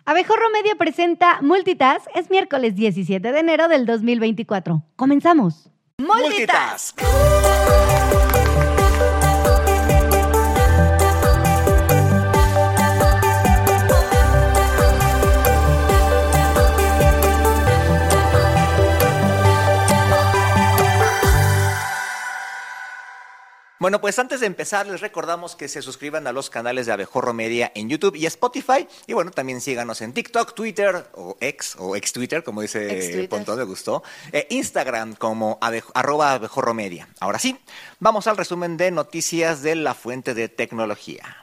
Abejorro Media presenta Multitask. Es miércoles 17 de enero del 2024. ¡Comenzamos! ¡Multitask! Bueno, pues antes de empezar les recordamos que se suscriban a los canales de Abejorro Media en YouTube y Spotify. Y bueno, también síganos en TikTok, Twitter o ex Twitter, como dice Pontón, me gustó. Instagram como @abejorro media. Ahora sí, vamos al resumen de noticias de La Fuente de Tecnología.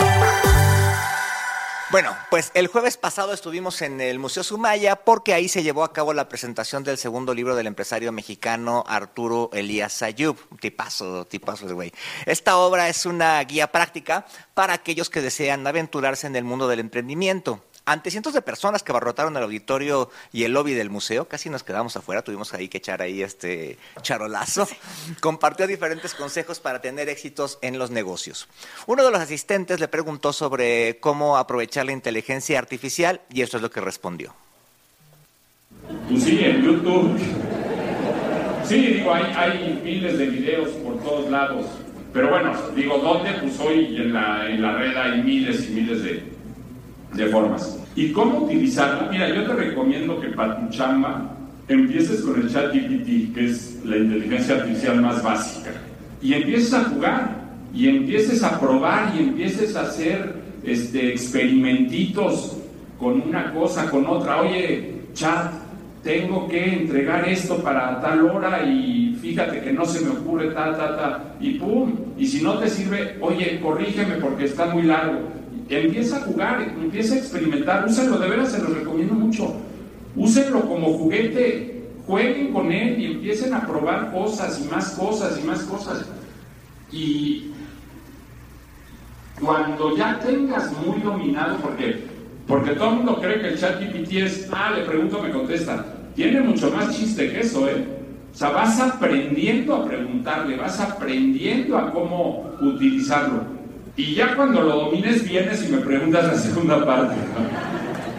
Bueno, pues el jueves pasado estuvimos en el Museo Sumaya porque ahí se llevó a cabo la presentación del segundo libro del empresario mexicano Arturo Elías Ayub. Tipazo el güey. Esta obra es una guía práctica para aquellos que desean aventurarse en el mundo del emprendimiento. Ante cientos de personas que abarrotaron el auditorio y el lobby del museo, casi nos quedamos afuera, tuvimos ahí que echar ahí charolazo, compartió diferentes consejos para tener éxitos en los negocios. Uno de los asistentes le preguntó sobre cómo aprovechar la inteligencia artificial y esto es lo que respondió. Pues sí, en YouTube. Sí, digo, hay miles de videos por todos lados, pero bueno, digo, ¿dónde? Pues hoy en la red hay miles y miles de formas. ¿Y cómo utilizarla? Mira, yo te recomiendo que para tu chamba empieces con el ChatGPT, que es la inteligencia artificial más básica, y empieces a jugar, y empieces a probar, y empieces a hacer experimentitos con una cosa, con otra. Oye, chat, tengo que entregar esto para tal hora y fíjate que no se me ocurre y pum, y si no te sirve, oye, corrígeme porque está muy largo. Empieza a jugar, empieza a experimentar, úsenlo, de veras se los recomiendo mucho. Úsenlo como juguete, jueguen con él y empiecen a probar cosas y más cosas y más cosas. Y cuando ya tengas muy dominado, porque todo el mundo cree que el ChatGPT es, le pregunto, me contesta. Tiene mucho más chiste que eso, O sea, vas aprendiendo a preguntarle, vas aprendiendo a cómo utilizarlo. Y ya cuando lo domines vienes y me preguntas la segunda parte, ¿no?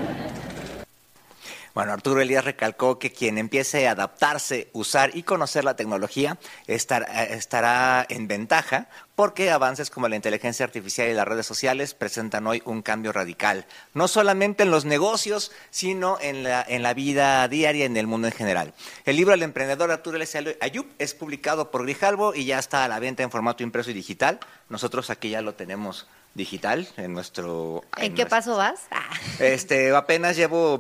Bueno, Arturo Elías recalcó que quien empiece a adaptarse, usar y conocer la tecnología estará en ventaja porque avances como la inteligencia artificial y las redes sociales presentan hoy un cambio radical, no solamente en los negocios, sino en la vida diaria, en el mundo en general. El libro del emprendedor Arturo Elías Ayub es publicado por Grijalbo y ya está a la venta en formato impreso y digital. Nosotros aquí ya lo tenemos digital en nuestro... ¿En qué paso vas? Apenas llevo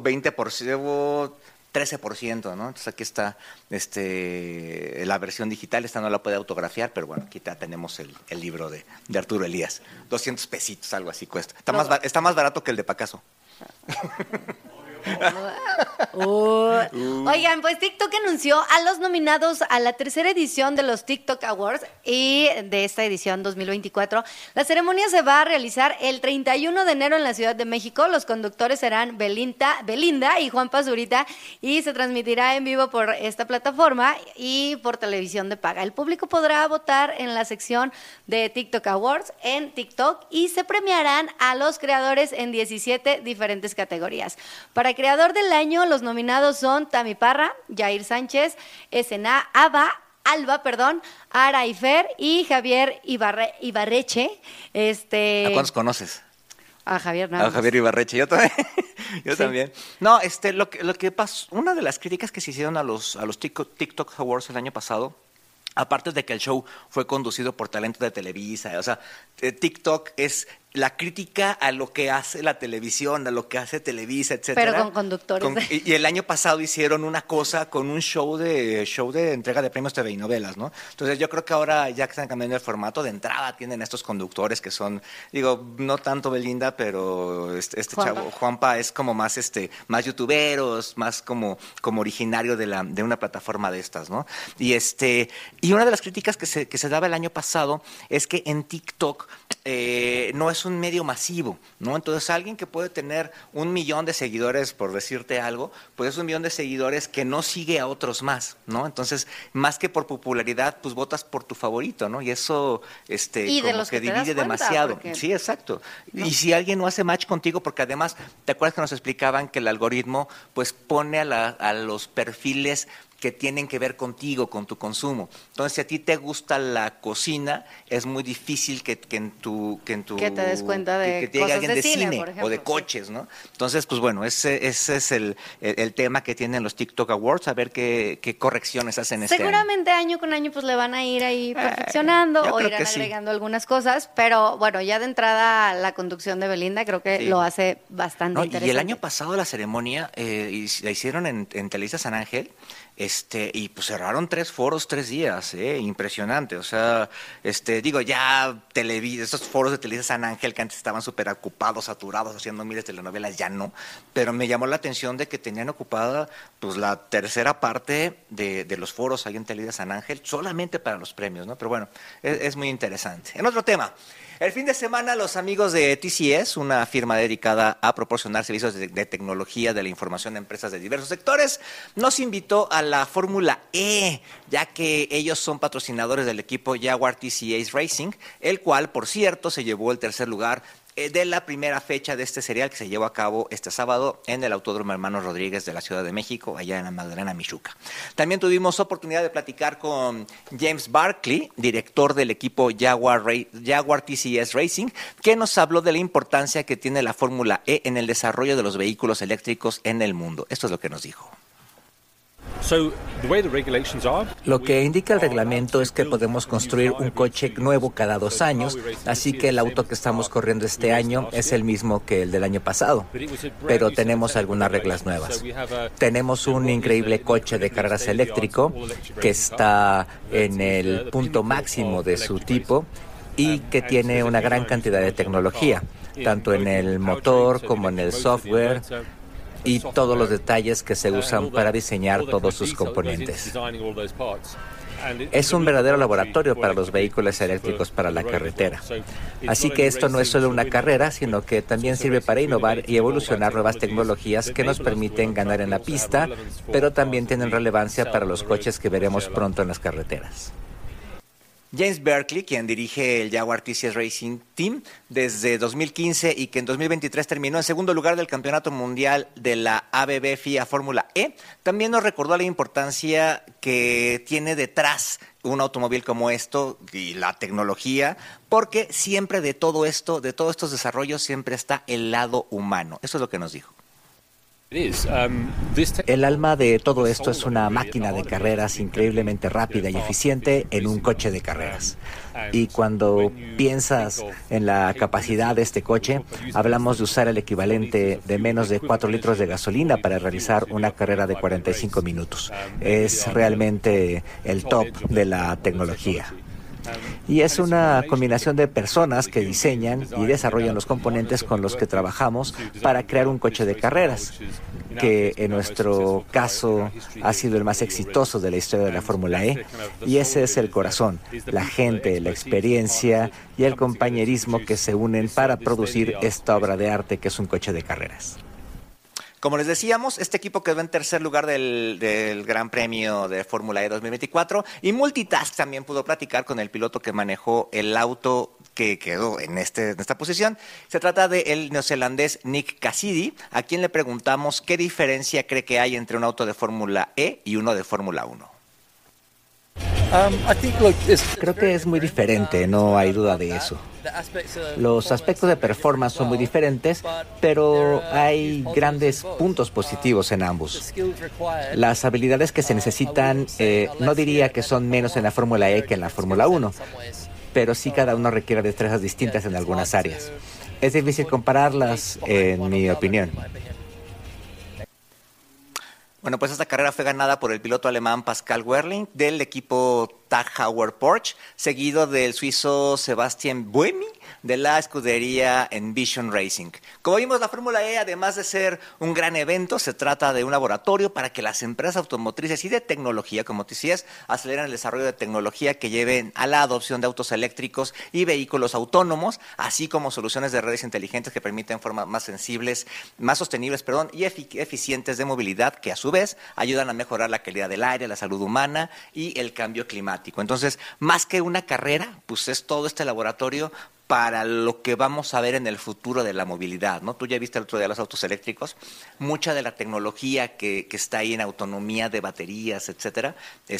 13%, ¿no? Entonces aquí está la versión digital, esta no la puede autografiar, pero bueno, aquí ya tenemos el libro de Arturo Elías. 200 pesitos, algo así cuesta. Está más barato que el de Pacaso. Oigan, pues TikTok anunció a los nominados a la tercera edición de los TikTok Awards y de esta edición 2024. La ceremonia se va a realizar el 31 de enero en la Ciudad de México. Los conductores serán Belinda y Juan Pazurita y se transmitirá en vivo por esta plataforma y por televisión de paga. El público podrá votar en la sección de TikTok Awards en TikTok y se premiarán a los creadores en 17 diferentes categorías. Para creador del año, los nominados son Tami Parra, Jair Sánchez, Alba, Ara Ifer y Javier Ibarreche. ¿A cuántos conoces? A Javier nada más. A Javier Ibarreche, yo también. Yo también. No, lo que pasó, una de las críticas que se hicieron a los TikTok Awards el año pasado, aparte de que el show fue conducido por talento de Televisa, o sea, TikTok es la crítica a lo que hace la televisión, a lo que hace Televisa, etcétera. Pero con conductores. Y el año pasado hicieron una cosa con un show de entrega de premios TV y novelas, ¿no? Entonces yo creo que ahora ya que están cambiando el formato, de entrada tienen estos conductores que son, no tanto Belinda, pero chavo, Juanpa es como más más youtuberos, más como originario de una plataforma de estas, ¿no? Y una de las críticas que se daba el año pasado es que en TikTok no es un medio masivo, ¿no? Entonces alguien que puede tener 1 millón de seguidores, por decirte algo, pues es 1 millón de seguidores que no sigue a otros más, ¿no? Entonces, más que por popularidad, pues votas por tu favorito, ¿no? Y eso y como de los que que te das divide cuenta, demasiado. porque... Sí, exacto. ¿No? Y si alguien no hace match contigo, porque además, ¿te acuerdas que nos explicaban que el algoritmo pues pone a los perfiles que tienen que ver contigo, con tu consumo? Entonces, si a ti te gusta la cocina, es muy difícil que en tu que te des cuenta de que te llegue cosas alguien de de cine, por ejemplo, o de coches, ¿no? Entonces, pues bueno, ese es el tema que tienen los TikTok Awards, a ver qué correcciones hacen este año. Seguramente año con año pues le van a ir ahí perfeccionando yo o creo irán que sí. agregando algunas cosas, pero bueno, ya de entrada la conducción de Belinda creo que Sí. lo hace bastante No, interesante. y el año pasado la ceremonia la hicieron en Televisa San Ángel, y pues cerraron 3 foros 3 días, impresionante. O sea, digo, ya esos foros de Televisa San Ángel que antes estaban súper ocupados, saturados, haciendo miles de telenovelas, ya no. Pero me llamó la atención de que tenían ocupada pues la tercera parte de los foros ahí en Televisa San Ángel, solamente para los premios, ¿no? Pero bueno, es muy interesante. En otro tema. El fin de semana, los amigos de TCS, una firma dedicada a proporcionar servicios de tecnología de la información a empresas de diversos sectores, nos invitó a la Fórmula E, ya que ellos son patrocinadores del equipo Jaguar TCS Racing, el cual, por cierto, se llevó el tercer lugar de la primera fecha de este serial que se llevó a cabo este sábado en el Autódromo Hermanos Rodríguez de la Ciudad de México, allá en la Magdalena Mixhuca. También tuvimos oportunidad de platicar con James Barkley, director del equipo Jaguar TCS Racing, que nos habló de la importancia que tiene la Fórmula E en el desarrollo de los vehículos eléctricos en el mundo. Esto es lo que nos dijo. Lo que indica el reglamento es que podemos construir un coche nuevo cada 2 años, así que el auto que estamos corriendo este año es el mismo que el del año pasado, pero tenemos algunas reglas nuevas. Tenemos un increíble coche de carreras eléctrico que está en el punto máximo de su tipo y que tiene una gran cantidad de tecnología, tanto en el motor como en el software, y todos los detalles que se usan para diseñar todos sus componentes. Es un verdadero laboratorio para los vehículos eléctricos para la carretera. Así que esto no es solo una carrera, sino que también sirve para innovar y evolucionar nuevas tecnologías que nos permiten ganar en la pista, pero también tienen relevancia para los coches que veremos pronto en las carreteras. James Barkley, quien dirige el Jaguar TCS Racing Team desde 2015 y que en 2023 terminó en segundo lugar del Campeonato Mundial de la ABB FIA Fórmula E, también nos recordó la importancia que tiene detrás un automóvil como esto y la tecnología, porque siempre de todo esto, de todos estos desarrollos, siempre está el lado humano. Eso es lo que nos dijo. El alma de todo esto es una máquina de carreras increíblemente rápida y eficiente en un coche de carreras. Y cuando piensas en la capacidad de este coche, hablamos de usar el equivalente de menos de 4 litros de gasolina para realizar una carrera de 45 minutos. Es realmente el top de la tecnología. Y es una combinación de personas que diseñan y desarrollan los componentes con los que trabajamos para crear un coche de carreras, que en nuestro caso ha sido el más exitoso de la historia de la Fórmula E. Y ese es el corazón, la gente, la experiencia y el compañerismo que se unen para producir esta obra de arte que es un coche de carreras. Como les decíamos, este equipo quedó en tercer lugar del Gran Premio de Fórmula E 2024 y Multitask también pudo platicar con el piloto que manejó el auto que quedó en esta posición. Se trata del neozelandés Nick Cassidy, a quien le preguntamos qué diferencia cree que hay entre un auto de Fórmula E y uno de Fórmula 1. Creo que es muy diferente, no hay duda de eso. Los aspectos de performance son muy diferentes, pero hay grandes puntos positivos en ambos. Las habilidades que se necesitan, no diría que son menos en la Fórmula E que en la Fórmula 1, pero sí cada uno requiere destrezas distintas en algunas áreas. Es difícil compararlas, en mi opinión. Bueno, pues esta carrera fue ganada por el piloto alemán Pascal Wehrlein del equipo Tag Heuer Porsche, seguido del suizo Sebastian Buemi de la escudería Envision Racing. Como vimos, la Fórmula E, además de ser un gran evento, se trata de un laboratorio para que las empresas automotrices y de tecnología, como te decías, aceleren el desarrollo de tecnología que lleven a la adopción de autos eléctricos y vehículos autónomos, así como soluciones de redes inteligentes que permiten formas más sensibles, más sostenibles, y eficientes de movilidad, que a su vez ayudan a mejorar la calidad del aire, la salud humana y el cambio climático. Entonces, más que una carrera, pues es todo este laboratorio para lo que vamos a ver en el futuro de la movilidad, ¿no? Tú ya viste el otro día los autos eléctricos, mucha de la tecnología que está ahí en autonomía de baterías, etcétera,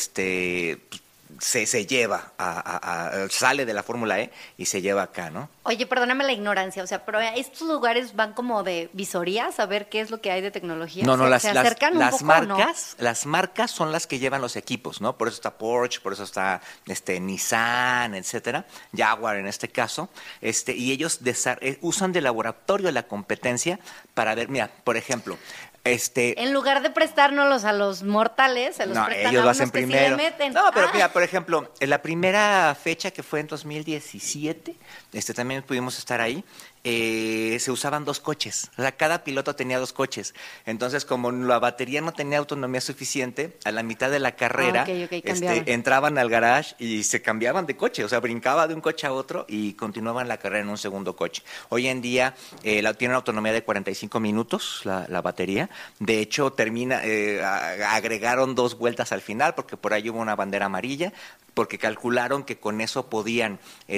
se lleva sale de la Fórmula E y se lleva acá, ¿no? Oye, perdóname la ignorancia, o sea, pero estos lugares van como de visorías a ver qué es lo que hay de tecnología. No, se acercan un poco, marcas, ¿no? Las marcas son las que llevan los equipos, ¿no? Por eso está Porsche, por eso está Nissan, etcétera, Jaguar en este caso, y ellos usan de laboratorio la competencia para ver, mira, por ejemplo, en lugar de prestárnoslos a los mortales, se los prestan ellos a lo unos hacen que primero. sí le meten. No, pero mira, por ejemplo, en la primera fecha que fue en 2017, también pudimos estar ahí. Se usaban 2 coches, o sea, cada piloto tenía 2 coches. Entonces, como la batería no tenía autonomía suficiente, a la mitad de la carrera entraban al garage y se cambiaban de coche, o sea, brincaba de un coche a otro y continuaban la carrera en un segundo coche. Hoy en día tiene una autonomía de 45 minutos la batería. De hecho, agregaron 2 vueltas al final porque por ahí hubo una bandera amarilla, porque calcularon que con eso podían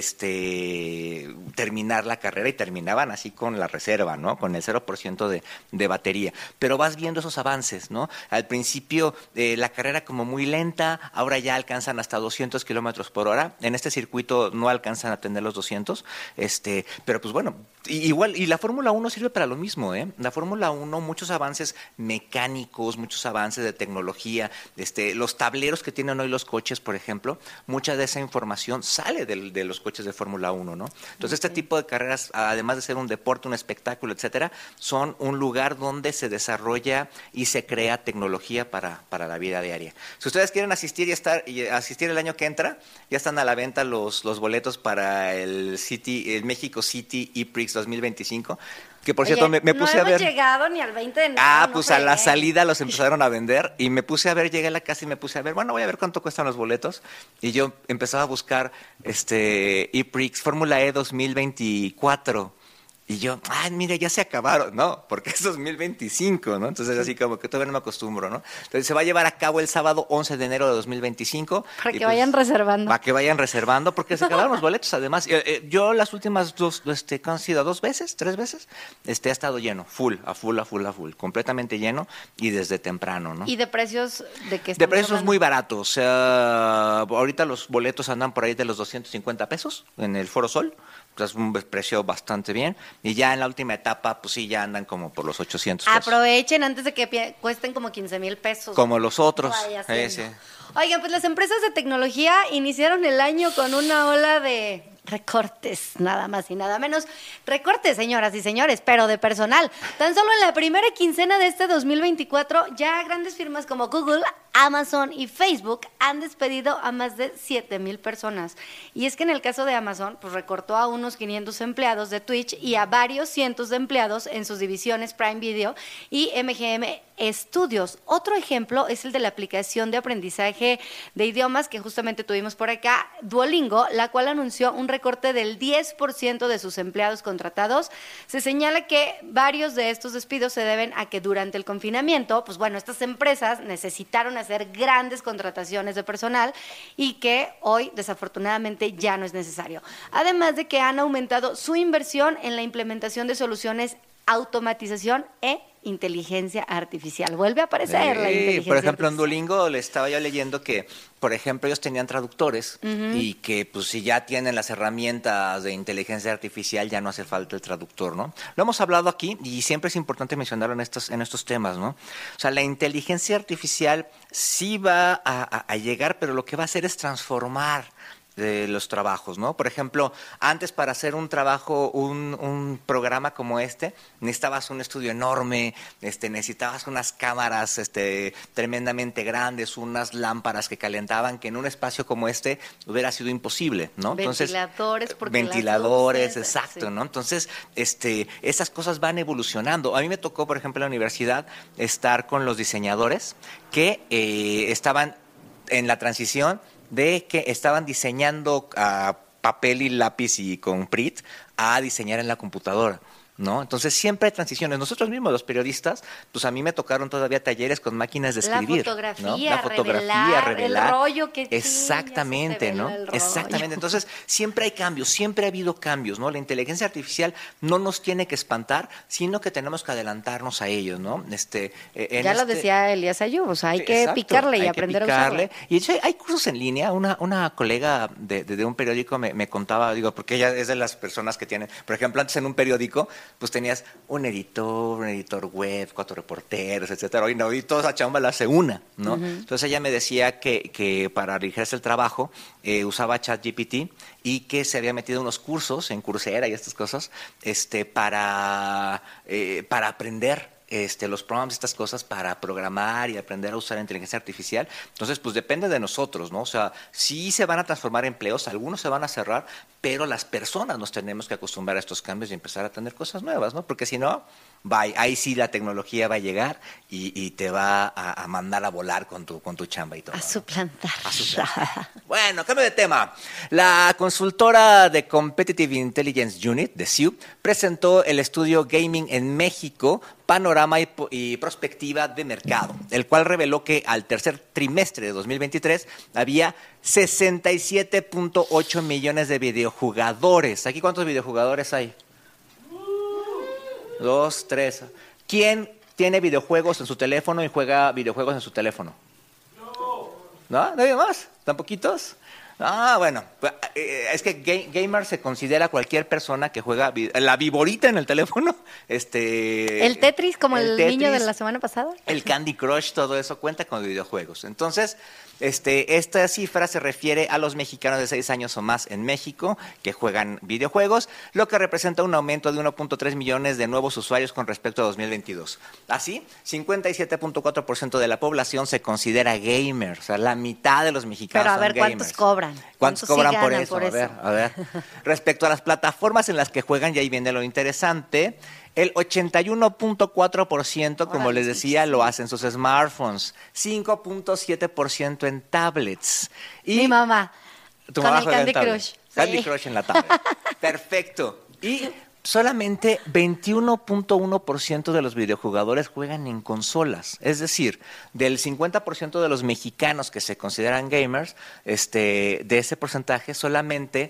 terminar la carrera y terminaban así con la reserva, ¿no? Con el 0% de batería. Pero vas viendo esos avances, ¿no? Al principio la carrera como muy lenta, ahora ya alcanzan hasta 200 kilómetros por hora. En este circuito no alcanzan a tener los 200, pero pues bueno, igual, y la Fórmula 1 sirve para lo mismo, ¿eh? La Fórmula 1, muchos avances mecánicos, muchos avances de tecnología, los tableros que tienen hoy los coches, por ejemplo, mucha de esa información sale de los coches de Fórmula 1, ¿no? Entonces, este tipo de carreras, además de ser un deporte, un espectáculo, etcétera, son un lugar donde se desarrolla y se crea tecnología para la vida diaria. Si ustedes quieren asistir asistir el año que entra, ya están a la venta los boletos para el México City ePrix 2025. Que por cierto, me puse a ver. No hemos llegado ni al 20 de enero. Pues a la salida los empezaron a vender y me puse a ver, llegué a la casa y me puse a ver, bueno, voy a ver cuánto cuestan los boletos. Y yo empezaba a buscar ePrix Fórmula E 2024. Y yo, mira, ya se acabaron, ¿no? Porque es 2025, ¿no? Entonces, así como que todavía no me acostumbro, ¿no? Entonces, se va a llevar a cabo el sábado 11 de enero de 2025. Para que vayan reservando. Para que vayan reservando, porque se acabaron los boletos, además. Yo las últimas han sido 2 veces, 3 veces, ha estado lleno, a full, completamente lleno y desde temprano, ¿no? ¿Y de precios de qué estamos De precios hablando? muy baratos, o sea, ahorita los boletos andan por ahí de los 250 pesos en el Foro Sol. Es un precio bastante bien. Y ya en la última etapa, pues sí, ya andan como por los 800 pesos. Aprovechen antes de que cuesten como 15,000 pesos. Como los otros. Sí. Oigan, pues las empresas de tecnología iniciaron el año con una ola de recortes, nada más y nada menos. Recortes, señoras y señores, pero de personal. Tan solo en la primera quincena de este 2024, ya grandes firmas como Google, Amazon y Facebook han despedido a más de 7,000 personas. Y es que en el caso de Amazon, pues recortó a unos 500 empleados de Twitch y a varios cientos de empleados en sus divisiones Prime Video y MGM Studios. Otro ejemplo es el de la aplicación de aprendizaje de idiomas que justamente tuvimos por acá, Duolingo, la cual anunció un recorte del 10% de sus empleados contratados. Se señala que varios de estos despidos se deben a que durante el confinamiento, pues bueno, estas empresas necesitaron hacer grandes contrataciones de personal y que hoy desafortunadamente ya no es necesario. Además de que han aumentado su inversión en la implementación de soluciones automatización e inteligencia artificial. Vuelve a aparecer la inteligencia por ejemplo, artificial. en Duolingo le estaba yo leyendo que, por ejemplo, ellos tenían traductores y que pues si ya tienen las herramientas de inteligencia artificial ya no hace falta el traductor, ¿no? Lo hemos hablado aquí y siempre es importante mencionarlo en estos temas, ¿no? O sea, la inteligencia artificial sí va a llegar, pero lo que va a hacer es transformar de los trabajos, ¿no? Por ejemplo, antes para hacer un trabajo, un programa como este, necesitabas un estudio enorme, necesitabas unas cámaras tremendamente grandes, unas lámparas que calentaban, que en un espacio como este hubiera sido imposible, ¿no? Ventiladores, Entonces, porque ventiladores, las luces, exacto, sí. ¿no? Entonces, esas cosas van evolucionando. A mí me tocó, por ejemplo, en la universidad estar con los diseñadores que estaban en la transición de que estaban diseñando a papel y lápiz y con PRIT a diseñar en la computadora, ¿no? Entonces siempre hay transiciones. Nosotros mismos, los periodistas, pues a mí me tocaron todavía talleres con máquinas de escribir. ¿no? La fotografía, revelar. El rollo que exactamente, ¿no? Exactamente. Entonces siempre hay cambios, siempre ha habido cambios, ¿no? La inteligencia artificial no nos tiene que espantar, sino que tenemos que adelantarnos a ellos, ¿no? Ya lo decía Elías Ayub, o sea, hay que picarle y aprender a usarlo. Y de hecho hay cursos en línea. Una colega de un periódico me contaba, digo, porque ella es de las personas que tienen, por ejemplo, antes en un periódico pues tenías un editor web, 4 reporteros, etcétera. Hoy no, y toda esa chamba la hace una, ¿no? Entonces ella me decía que para aligerarse el trabajo usaba ChatGPT y que se había metido unos cursos en Coursera y estas cosas para aprender los programas, estas cosas para programar y aprender a usar inteligencia artificial. Entonces, pues depende de nosotros, ¿no? O sea, sí se van a transformar empleos, algunos se van a cerrar, pero las personas nos tenemos que acostumbrar a estos cambios y empezar a tener cosas nuevas, ¿no? Porque si no, ahí sí la tecnología va a llegar y te va a mandar a volar con tu chamba y todo. A suplantar. A suplantar. Bueno, cambio de tema. La consultora de Competitive Intelligence Unit, de CIU, presentó el estudio Gaming en México, Panorama y Prospectiva de Mercado, el cual reveló que al tercer trimestre de 2023 había 67.8 millones de videojugadores. ¿Aquí cuántos videojugadores hay? 2, 3. ¿Quién tiene videojuegos en su teléfono y juega videojuegos en su teléfono? ¿No? ¿Nadie más? ¿Tan poquitos? Ah, bueno, es que gamer se considera cualquier persona que juega la viborita en el teléfono, el Tetris, como el niño de la semana pasada. El Candy Crush, todo eso cuenta con videojuegos. Entonces, esta cifra se refiere a los mexicanos de 6 años o más en México que juegan videojuegos, lo que representa un aumento de 1.3 millones de nuevos usuarios con respecto a 2022. Así, 57.4% de la población se considera gamer, o sea, la mitad de los mexicanos Pero a ver, son gamers. ¿cuántos cobran? ¿Cuántos cobran sí por ganan eso? por eso? A ver. Respecto a las plataformas en las que juegan, y ahí viene lo interesante, el 81.4%, como les decía, lo hacen sus smartphones, 5.7% en tablets. Y mi mamá, tu con mamá el juega Candy en tablet. Crush. Candy Sí. Crush en la tablet. Perfecto. Y solamente 21.1% de los videojugadores juegan en consolas. Es decir, del 50% de los mexicanos que se consideran gamers, de ese porcentaje, solamente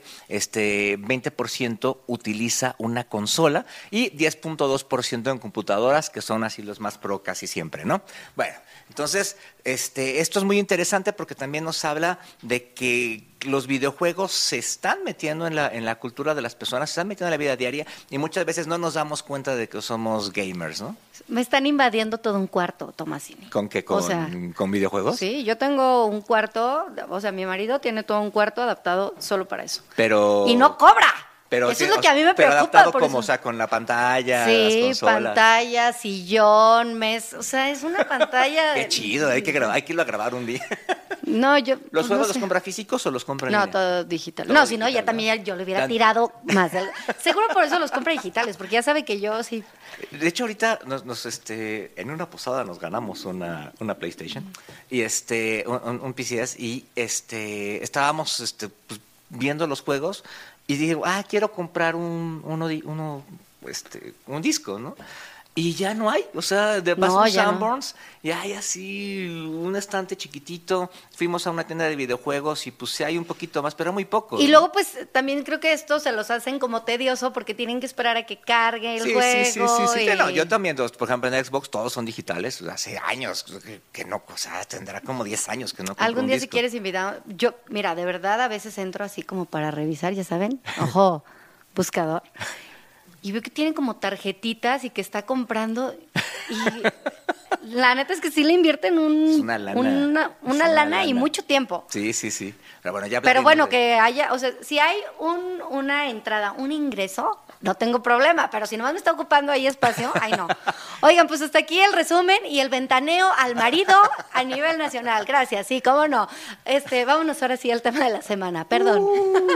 20% utiliza una consola y 10.2% en computadoras, que son así los más pro casi siempre, ¿no? Bueno, entonces, esto es muy interesante porque también nos habla de que los videojuegos se están metiendo en la cultura de las personas, se están metiendo en la vida diaria y muchas veces no nos damos cuenta de que somos gamers, ¿no? Me están invadiendo todo un cuarto, Tomasini. ¿Con qué? O sea, ¿Con videojuegos? Sí, yo tengo un cuarto, o sea, mi marido tiene todo un cuarto adaptado solo para eso. Pero... ¡Y no cobra! Pero, eso es lo que a mí me pero preocupa. adaptado por como, eso. o sea, con la pantalla, sí, las consolas. pantalla, sillón, mesa, o sea, es una pantalla. Qué chido, hay que irlo a grabar un día. No, yo. ¿Los pues, juegos no sé. los compra físicos o los compra en No, línea? todo digital. Todo No, si no, digital, ya también yo le hubiera Tan- tirado más. Seguro por eso los compra digitales, porque ya sabe que yo sí. De hecho, ahorita en una posada nos ganamos una PlayStation y un PCS y estábamos pues, viendo los juegos y dije, quiero comprar un disco, ¿no? Y ya no hay, o sea, de paso No, ya no. Sanborns, y hay así un estante chiquitito, fuimos a una tienda de videojuegos y pues sí hay un poquito más, pero muy poco. Y ¿no? luego, pues, también creo que esto se los hacen como tedioso porque tienen que esperar a que cargue el juego. Sí. y- No, yo también, por ejemplo, en Xbox todos son digitales, hace años que no, o sea, tendrá como 10 años que no compro Algún un día si disco. quieres invitar, mira, de verdad a veces entro así como para revisar, ya saben, ojo, buscador, y veo que tienen como tarjetitas y que está comprando y la neta es que sí le invierten Es una lana. una Es una lana y lana. mucho tiempo. Sí. Pero bueno, ya Pero hablaremos bueno, de- que haya, o sea, si hay una entrada, un ingreso, no tengo problema, pero si nomás me está ocupando ahí espacio, ay no. Oigan, pues hasta aquí el resumen y el ventaneo al marido a nivel nacional. Gracias, sí, cómo no. Vámonos ahora sí al tema de la semana, perdón.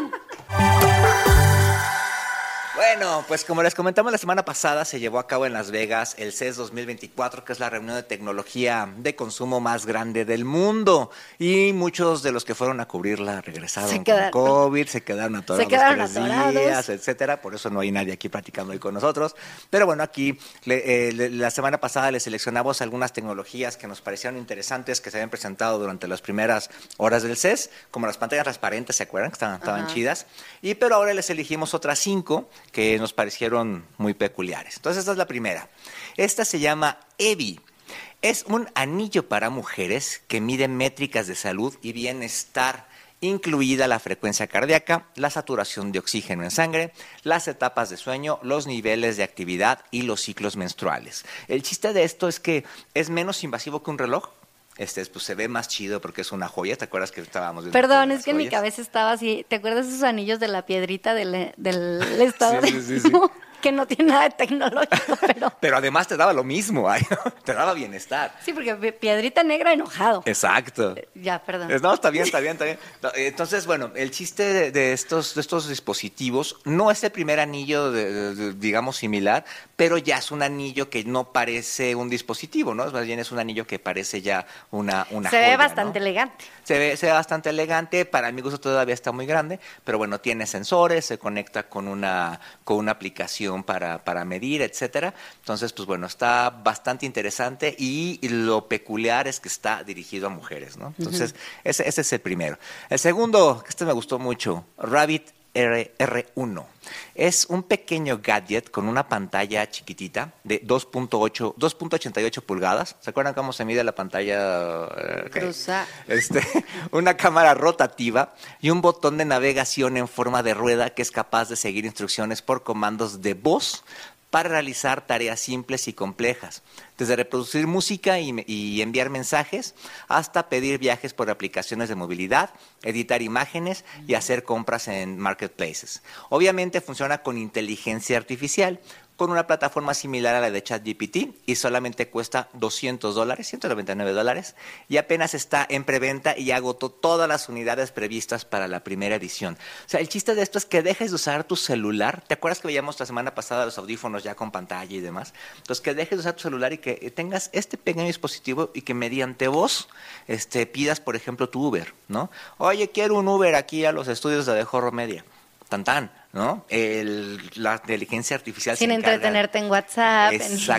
Bueno, pues como les comentamos la semana pasada, se llevó a cabo en Las Vegas el CES 2024, que es la reunión de tecnología de consumo más grande del mundo. Y muchos de los que fueron a cubrirla regresaron con COVID, se quedaron atorados, los 3 días, etcétera. Por eso no hay nadie aquí platicando hoy con nosotros. Pero bueno, aquí la semana pasada les seleccionamos algunas tecnologías que nos parecieron interesantes, que se habían presentado durante las primeras horas del CES, como las pantallas transparentes, ¿se acuerdan? Que estaban chidas. Pero ahora les elegimos otras 5 que nos parecieron muy peculiares. Entonces, esta es la primera. Esta se llama Evi. Es un anillo para mujeres que mide métricas de salud y bienestar, incluida la frecuencia cardíaca, la saturación de oxígeno en sangre, las etapas de sueño, los niveles de actividad y los ciclos menstruales. El chiste de esto es que es menos invasivo que un reloj. Pues se ve más chido porque es una joya. ¿Te acuerdas que estábamos viendo? Perdón, es que en mi joyas? cabeza estaba así. ¿Te acuerdas de esos anillos de la piedrita del estado Sí, de sí, sí, sí. que no tiene nada de tecnológico, pero... Pero además te daba lo mismo, ay, te daba bienestar. Sí, porque piedrita negra enojado. Exacto. Ya, perdón. No, está bien. No, entonces, bueno, el chiste de estos dispositivos no es el primer anillo, digamos, similar, pero ya es un anillo que no parece un dispositivo, ¿no? Más bien es un anillo que parece ya una Se joya, ve bastante ¿no? elegante. Se ve bastante elegante, para mi gusto todavía está muy grande, pero bueno, tiene sensores, se conecta con una aplicación para medir, etcétera. Entonces, pues bueno, está bastante interesante y lo peculiar es que está dirigido a mujeres, ¿no? Entonces, ese es el primero. El segundo, que me gustó mucho, Rabbit R1. Es un pequeño gadget con una pantalla chiquitita de 2.88 pulgadas. ¿Se acuerdan cómo se mide la pantalla? Cruza. Una cámara rotativa y un botón de navegación en forma de rueda que es capaz de seguir instrucciones por comandos de voz para realizar tareas simples y complejas, desde reproducir música y enviar mensajes hasta pedir viajes por aplicaciones de movilidad, editar imágenes y hacer compras en marketplaces. Obviamente funciona con inteligencia artificial, con una plataforma similar a la de ChatGPT y solamente cuesta $200, $199, y apenas está en preventa y agotó todas las unidades previstas para la primera edición. O sea, el chiste de esto es que dejes de usar tu celular. ¿Te acuerdas que veíamos la semana pasada los audífonos ya con pantalla y demás? Entonces, que dejes de usar tu celular y que tengas este pequeño dispositivo y que mediante voz pidas, por ejemplo, tu Uber, ¿no? Oye, quiero un Uber aquí a los estudios de Horror Media. Tan, ¿no? La inteligencia artificial Sin se encarga... entretenerte en WhatsApp.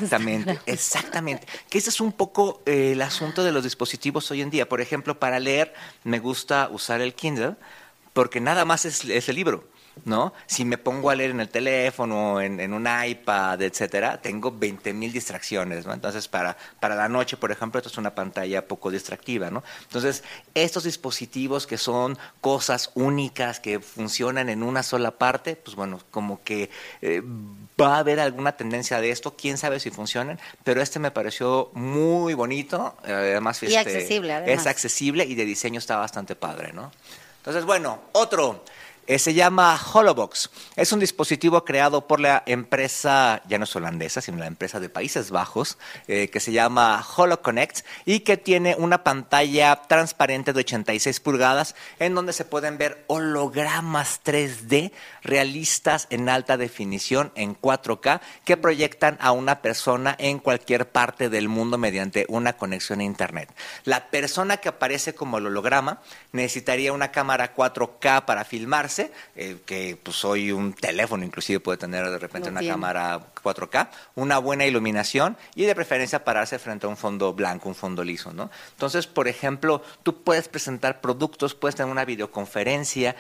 Exactamente. Que ese es un poco el asunto de los dispositivos hoy en día. Por ejemplo, para leer me gusta usar el Kindle porque nada más es el libro, ¿no? Si me pongo a leer en el teléfono, en un iPad, etcétera, tengo 20,000 distracciones, ¿no? Entonces, para la noche, por ejemplo, esto es una pantalla poco distractiva, ¿no? Entonces, estos dispositivos que son cosas únicas, que funcionan en una sola parte, pues bueno, como que va a haber alguna tendencia de esto, quién sabe si funcionan, pero me pareció muy bonito, además... Y accesible, además. Es accesible y de diseño está bastante padre, ¿no? Entonces, bueno, otro... se llama Holobox. Es un dispositivo creado por la empresa, ya no es holandesa, sino la empresa de Países Bajos, que se llama HoloConnect y que tiene una pantalla transparente de 86 pulgadas en donde se pueden ver hologramas 3D realistas en alta definición en 4K que proyectan a una persona en cualquier parte del mundo mediante una conexión a Internet. La persona que aparece como el holograma necesitaría una cámara 4K para filmarse, que pues hoy un teléfono inclusive puede tener de repente una cámara 4K, una buena iluminación y de preferencia pararse frente a un fondo blanco, un fondo liso, ¿no? Entonces, por ejemplo, tú puedes presentar productos, puedes tener una videoconferencia,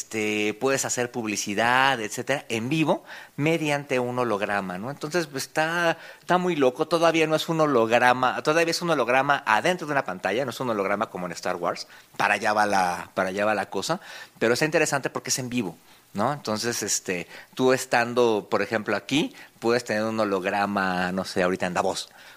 puedes hacer publicidad, etcétera, en vivo mediante un holograma, ¿no? Entonces, pues, está muy loco, todavía no es un holograma, todavía es un holograma adentro de una pantalla, no es un holograma como en Star Wars, para allá va la cosa, pero es interesante porque es en vivo, ¿no? Entonces, tú estando, por ejemplo, aquí, puedes tener un holograma, no sé, ahorita en Davos,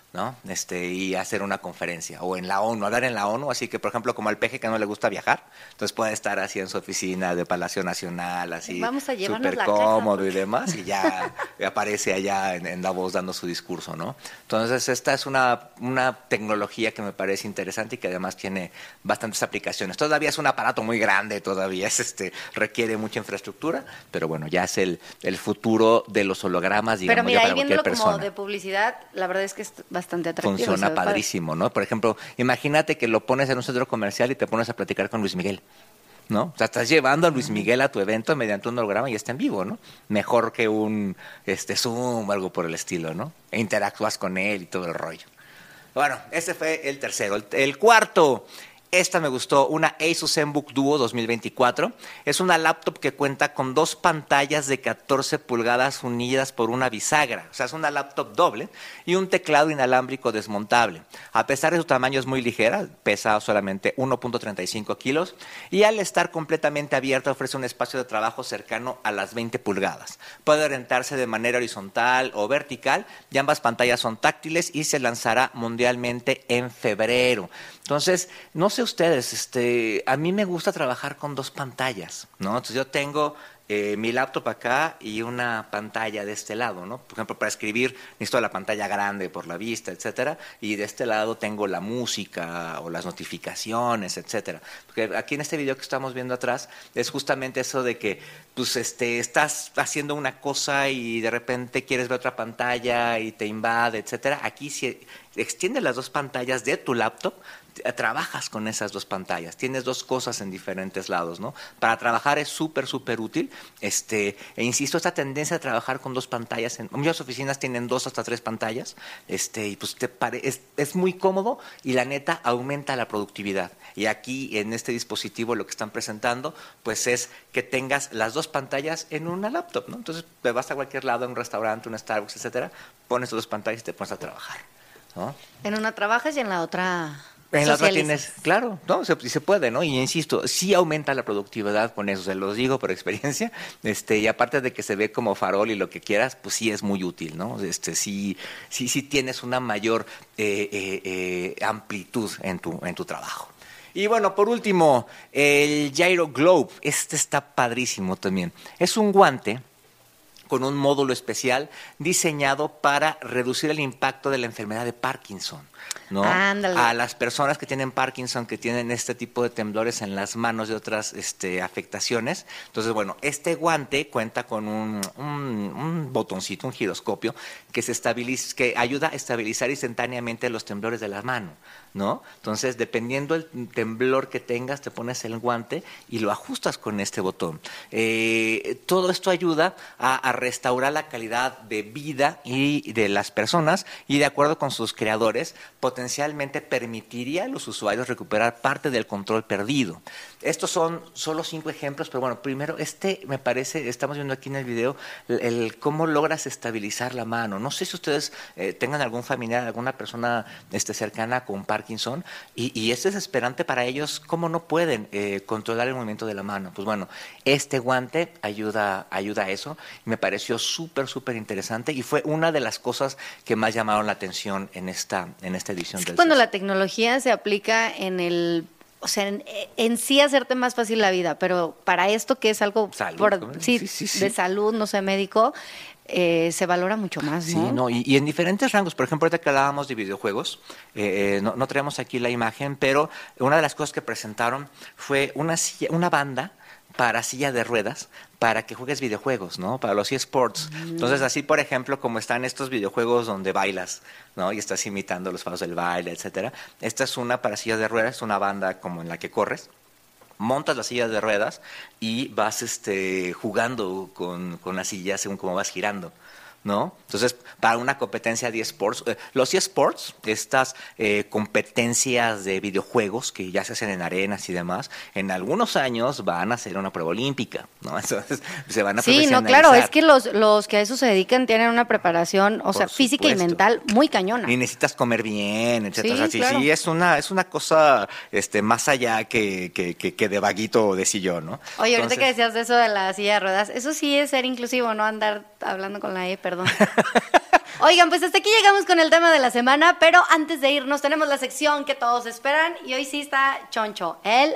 ¿no? Y hacer una conferencia, o en la ONU, hablar en la ONU, así que, por ejemplo, como al peje que no le gusta viajar, entonces puede estar así en su oficina de Palacio Nacional, así, Vamos a llevarnos súper la cómodo caja, y demás, y ya aparece allá en Davos dando su discurso, ¿no? Entonces, esta es una tecnología que me parece interesante y que además tiene bastantes aplicaciones. Todavía es un aparato muy grande, todavía requiere mucha infraestructura, pero bueno, ya es el futuro de los hologramas, digamos, Pero mira, ya ahí para cualquier viéndolo persona. como de publicidad, la verdad es que es bastante atractivo. Funciona se ve padre. padrísimo, ¿no? Por ejemplo, imagínate que lo pones en un centro comercial y te pones a platicar con Luis Miguel, ¿no? O sea, estás llevando a Luis Miguel a tu evento mediante un holograma y está en vivo, ¿no? Mejor que un Zoom o algo por el estilo, ¿no? E interactúas con él y todo el rollo. Bueno, ese fue el tercero. El cuarto, esta me gustó, una Asus ZenBook Duo 2024. Es una laptop que cuenta con 2 pantallas de 14 pulgadas unidas por una bisagra. O sea, es una laptop doble y un teclado inalámbrico desmontable. A pesar de su tamaño es muy ligera, pesa solamente 1.35 kilos y al estar completamente abierta ofrece un espacio de trabajo cercano a las 20 pulgadas. Puede orientarse de manera horizontal o vertical y ambas pantallas son táctiles y se lanzará mundialmente en febrero. Entonces, no sé ustedes, a mí me gusta trabajar con 2 pantallas, ¿no? Entonces yo tengo mi laptop acá y una pantalla de este lado, ¿no? Por ejemplo, para escribir necesito la pantalla grande por la vista, etcétera, y de este lado tengo la música o las notificaciones, etcétera. Porque aquí en este video que estamos viendo atrás es justamente eso de que pues estás haciendo una cosa y de repente quieres ver otra pantalla y te invade, etcétera. Aquí si extiendes las 2 pantallas de tu laptop, trabajas con esas 2 pantallas, tienes 2 cosas en diferentes lados, ¿no? Para trabajar es súper útil, e insisto, esta tendencia a trabajar con 2 pantallas, en muchas oficinas tienen 2 hasta 3 pantallas, y pues es muy cómodo y la neta aumenta la productividad. Y aquí en este dispositivo lo que están presentando, pues es que tengas las 2 pantallas en una laptop, ¿no? Entonces te vas a cualquier lado, a un restaurante, un Starbucks, etcétera, pones tus 2 pantallas y te pones a trabajar, ¿no? En una trabajas y en la otra en la otra socializas. tienes, claro, no, se puede, ¿no? Y insisto, sí aumenta la productividad con eso, se los digo por experiencia, y aparte de que se ve como farol y lo que quieras, pues sí es muy útil, ¿no? Sí tienes una mayor amplitud en tu trabajo. Y bueno, por último, el Gyro Globe, está padrísimo también. Es un guante con un módulo especial diseñado para reducir el impacto de la enfermedad de Parkinson, ¿no? Ándale. A las personas que tienen Parkinson, que tienen este tipo de temblores en las manos y otras afectaciones. Entonces, bueno, este guante cuenta con un botoncito, un giroscopio, que ayuda a estabilizar instantáneamente los temblores de la mano, ¿no? Entonces, dependiendo del temblor que tengas, te pones el guante y lo ajustas con este botón. Todo esto ayuda a restaurar la calidad de vida y de las personas, y de acuerdo con sus creadores, potencialmente permitiría a los usuarios recuperar parte del control perdido. Estos son solo 5 ejemplos, pero bueno, primero me parece, estamos viendo aquí en el video, el cómo logras estabilizar la mano. No sé si ustedes tengan algún familiar, alguna persona cercana con Parkinson, y es desesperante para ellos cómo no pueden controlar el movimiento de la mano. Pues bueno, este guante ayuda a eso, y me pareció súper interesante, y fue una de las cosas que más llamaron la atención en esta edición del Cuando CES. la tecnología se aplica en sí hacerte más fácil la vida, pero para esto que es algo Salud, sí, sí. de salud, no sé, médico, se valora mucho más, ¿no? Sí, no, y en diferentes rangos. Por ejemplo, ahorita que hablábamos de videojuegos, no traemos aquí la imagen, pero una de las cosas que presentaron fue una banda para silla de ruedas, para que juegues videojuegos, ¿no? Para los eSports. Entonces, así, por ejemplo, como están estos videojuegos donde bailas, ¿no? Y estás imitando los pasos del baile, etcétera. Esta es una para silla de ruedas, es una banda como en la que corres. Montas las sillas de ruedas y vas jugando con la silla según cómo vas girando, ¿no? Entonces, para una competencia de eSports, los eSports, estas competencias de videojuegos que ya se hacen en arenas y demás, en algunos años van a ser una prueba olímpica, ¿no? Entonces, se van a Sí, no, profesionalizar. claro, es que los que a eso se dedican tienen una preparación, o sea, física y supuesto. mental muy cañona. Y necesitas comer bien, etcétera. Sí, O sea, claro. sí, es una cosa más allá que de vaguito o de sillón, ¿no? Oye, ahorita Entonces, que decías de eso de la silla de ruedas, eso sí es ser inclusivo, no andar hablando con la E, perdón. Oigan, pues hasta aquí llegamos con el tema de la semana, pero antes de irnos tenemos la sección que todos esperan y hoy sí está choncho, el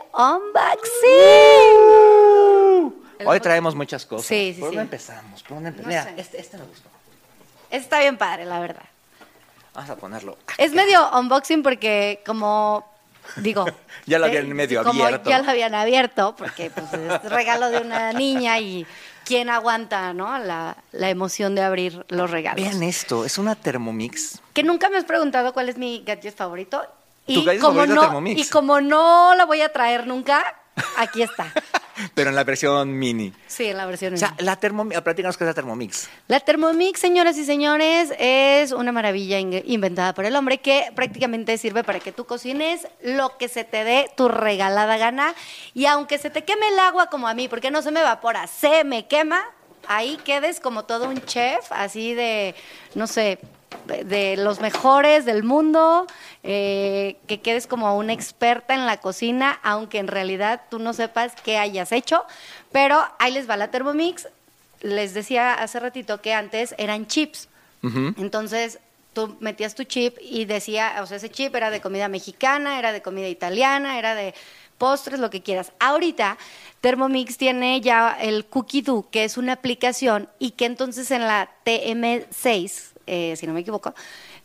unboxing. Hoy traemos muchas cosas. Sí, sí, ¿Por sí. dónde empezamos? ¿Por dónde No Mira, sé. este me gustó. Está bien padre, la verdad. Vamos a ponerlo. Es medio unboxing porque como digo... Ya lo habían medio como abierto. ya lo habían abierto, porque pues, es regalo de una niña y quién aguanta, ¿no? La emoción de abrir los regalos. Vean esto, es una Thermomix. Que nunca me has preguntado cuál es mi gadget favorito. ¿Tu gadget favorito Thermomix? Y como no la voy a traer nunca, aquí está. Pero en la versión mini. Sí, en la versión O sea, mini. la Thermomix, platícanos qué es la Thermomix. La Thermomix, señoras y señores, es una maravilla inventada por el hombre que prácticamente sirve para que tú cocines lo que se te dé tu regalada gana. Y aunque se te queme el agua como a mí, porque no se me evapora, se me quema, ahí quedes como todo un chef, así de, no sé, de los mejores del mundo, que quedes como una experta en la cocina, aunque en realidad tú no sepas qué hayas hecho. Pero ahí les va la Thermomix. Les decía hace ratito que antes eran chips. Entonces tú metías tu chip y decía, o sea, ese chip era de comida mexicana, era de comida italiana, era de postres, lo que quieras. Ahorita Thermomix tiene ya el Cookie Do, que es una aplicación y que entonces en la TM6, si no me equivoco,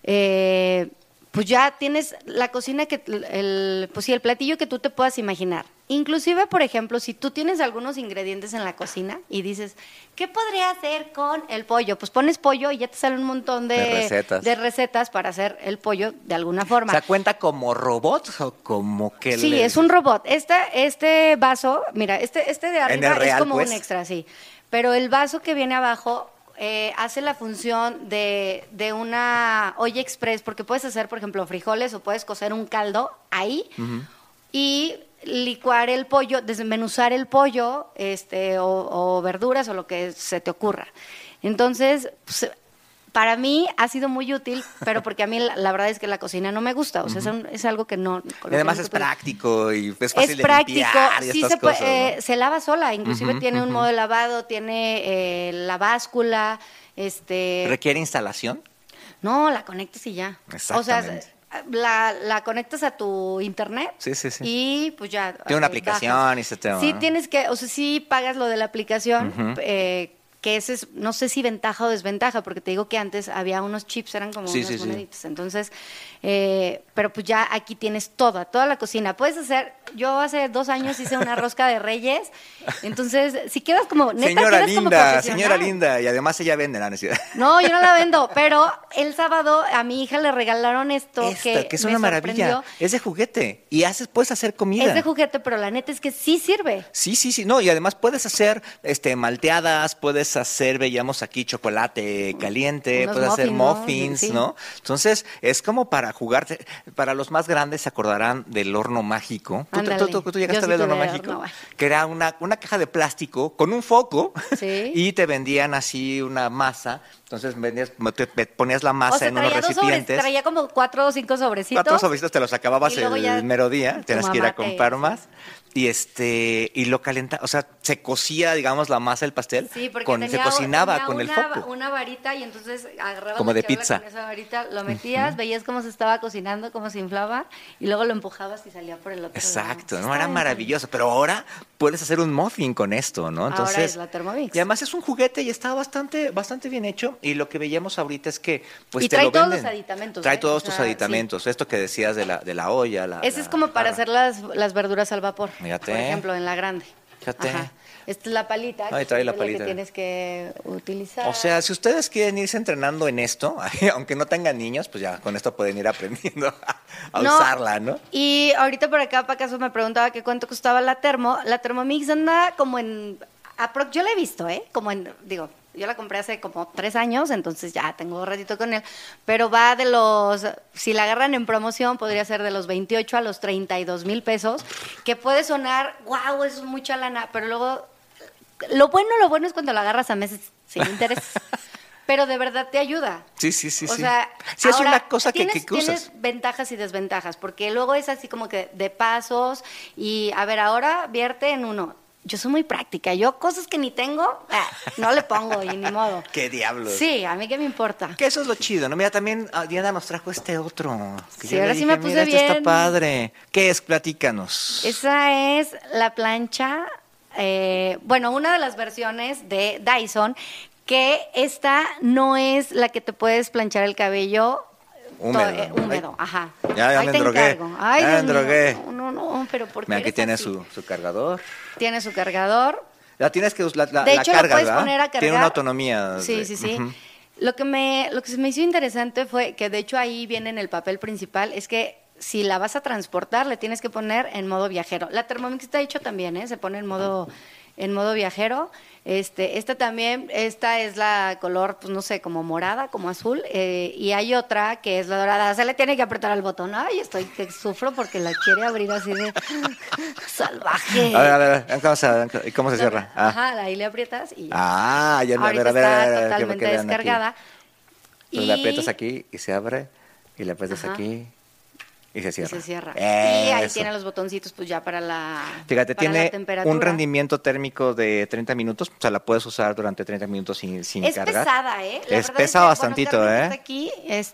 pues ya tienes la cocina pues sí, el platillo que tú te puedas imaginar. Inclusive, por ejemplo, si tú tienes algunos ingredientes en la cocina y dices, ¿qué podría hacer con el pollo? Pues pones pollo y ya te sale un montón de recetas para hacer el pollo de alguna forma. O sea, ¿cuenta como robot o como que Sí, es un robot. Este vaso, mira, este de arriba real, es como pues. un extra, sí. Pero el vaso que viene abajo hace la función de una olla express, porque puedes hacer, por ejemplo, frijoles o puedes cocer un caldo ahí y licuar el pollo, desmenuzar el pollo, o verduras o lo que se te ocurra. Entonces, pues, para mí ha sido muy útil, pero porque a mí la verdad es que la cocina no me gusta, o sea, es algo que no... Y además es práctico y es fácil de limpiar y sí estas cosas, ¿no? se lava sola, inclusive tiene un modo de lavado, tiene la báscula, ¿Requiere instalación? No, la conectas y ya. Exactamente. O sea, la conectas a tu internet. Sí. Y pues ya. Tiene una aplicación bajas. y se te va. Sí, tienes que, o sea, sí pagas lo de la aplicación, que ese es, no sé si ventaja o desventaja, porque te digo que antes había unos chips, eran como unas moneditas. Entonces, pero pues ya aquí tienes toda la cocina. Puedes hacer, yo hace 2 años hice una rosca de reyes, entonces si quedas como, neta, Señora quedas como linda, profesional. señora linda. Y además ella vende la necesidad. No, yo no la vendo, pero el sábado a mi hija le regalaron esto que es me una maravilla. sorprendió. Es de juguete y puedes hacer comida. Es de juguete, pero la neta es que sí sirve. Sí. No, y además puedes hacer malteadas, puedes hacer, veíamos aquí, chocolate caliente, Unos puedes hacer muffins, muffins, ¿no? ¿no? Entonces, es como para jugar. Para los más grandes se acordarán del horno mágico. Ándale. ¿Tú llegaste Yo a ver el sí horno tuve mágico? horno mágico. Que era una caja de plástico con un foco Sí. y te vendían así una masa. Entonces ponías la masa O sea, en unos traía recipientes. traía como 4 o 5 sobrecitos. 4 sobrecitos te los acababas Y luego ya el mero día, tu tenías que ir a mamá te- comprar más. Y lo calenta, o sea, se cocía, digamos, la masa del pastel, Sí, porque se cocinaba tenía con el foco. una varita y entonces agarrabas Como la de charola pizza. con esa varita, lo metías, veías cómo se estaba cocinando, cómo se inflaba y luego lo empujabas y salía por el otro Exacto, lado. ¿no? Era maravilloso, pero ahora puedes hacer un muffin con esto, ¿no? Entonces, Ahora es la Thermomix. y además es un juguete y está bastante bien hecho y lo que veíamos ahorita es que pues Y te trae lo todos venden. los aditamentos, Trae ¿eh? todos O tus sea, aditamentos, esto que decías de la olla, Ese es como para hacer las verduras al vapor. Fíjate. Por ejemplo, en la grande. Fíjate. Ajá. Esta es la palita. Ahí trae la es lo palita. que tienes que utilizar. O sea, si ustedes quieren irse entrenando en esto, aunque no tengan niños, pues ya con esto pueden ir aprendiendo a No, usarla, ¿no? Y ahorita por acá, para acaso me preguntaba que cuánto costaba la Thermomix anda como en... Yo la he visto, como en... Digo, yo la compré hace como 3 años, entonces ya tengo un ratito con él. Pero va de los... Si la agarran en promoción, podría ser de los 28 a los 32,000 pesos, que puede sonar, wow, eso es mucha lana, pero luego... Lo bueno es cuando lo agarras a meses sin interés. Pero de verdad te ayuda. Sí. O sea, sí, es ahora, una cosa que tienes usas. ventajas y desventajas, porque luego es así como que de pasos y, a ver, ahora vierte en uno. yo soy muy práctica. Yo cosas que ni tengo, no le pongo y ni modo. ¿Qué diablos? Sí, a mí qué me importa. Que eso es lo chido, ¿no? Mira, también Diana nos trajo este otro. Que Sí, yo ahora le sí me dije, puse mira, este está bien. padre. ¿Qué es? Platícanos. Esa es la plancha, una de las versiones de Dyson, que esta no es la que te puedes planchar el cabello húmedo. Ajá. Ya Ahí me te endrogué. encargo. Ay, Ya me Dios mío. endrogué. No, pero ¿por qué Mira, aquí eres tiene así? su cargador. Tiene su cargador. La tienes que la De hecho, cargas, lo puedes ¿verdad? poner a cargar. Tiene una autonomía. Sí, sí. Ujú. Lo que se me hizo interesante fue que, de hecho, ahí viene en el papel principal, es que si la vas a transportar, le tienes que poner en modo viajero. La Thermomix está hecho también, se pone en modo viajero. Esta también, esta es la color, pues no sé, como morada, como azul, y hay otra que es la dorada. Se le tiene que apretar al botón. Ay, estoy que sufro porque la quiere abrir así de salvaje. A ver, ¿cómo se cierra? Ajá, ahí le aprietas y ya. Ya, Ahorita a ver, está totalmente que vean aquí. descargada. Entonces le aprietas aquí y se abre, y le aprietas Ajá. aquí y se Y cierra. se cierra. Y ahí Eso. tiene los botoncitos, pues ya para la Fíjate, para la tiene temperatura. un rendimiento térmico de 30 minutos, o sea, la puedes usar durante 30 minutos sin Es cargar. pesada, ¿eh? La Es verdad pesa que, bastantito, Carmen está aquí,